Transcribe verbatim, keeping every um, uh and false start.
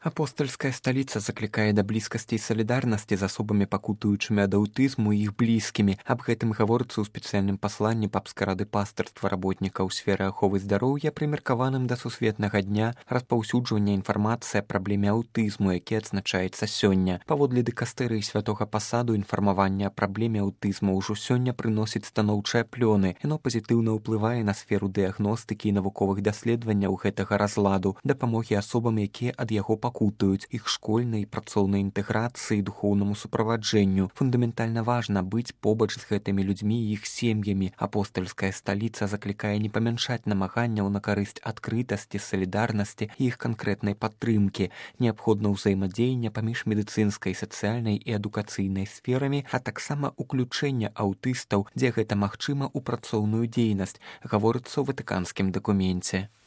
Апостольская сталіца заклікае да блізкасці і салідарнасці з асобамі, пакутуючымі ад аўтызму і іх блізкімі. Аб гэтым гаворыцца ў спецыяльным пасланні папскай рады пастырства работнікаў сферы аховы здароўя, прымеркаваным да сусветнага дня распаўсюджвання інфармацыі аб праблеме аўтызму, які адзначаецца сёння. Паводле дыкастэрыі святога пасаду інфармаванне аб праблеме аўтызму ўжо сёння прыносіць станоўчыя плёны. Яно пазітыўна ўплывае на сферу дыягностыкі і навуковых даследаванняў гэтага разладу, дапамогі асобам, якія ад яго пакутуюць, іх школьнай і працоўнай інтэграцыі, духоўнаму суправаджэнню. Фундаментальна важна быць побач з гэтымі людзьмі і іх сем'ямі. Апостольская сталіца заклікае не памяншаць намаганняў на карысць адкрытасці, салідарнасці і іх канкрэтнай падтрымкі. Неабходна ўзаемадзеянне паміж медыцынскай, сацыяльнай і адукацыйнай сферамі, а таксама уключэнне аўтыстаў, дзе гэта магчыма, у працоўную дзейнасць, гаворыцца ў ватыканскім дакуменце.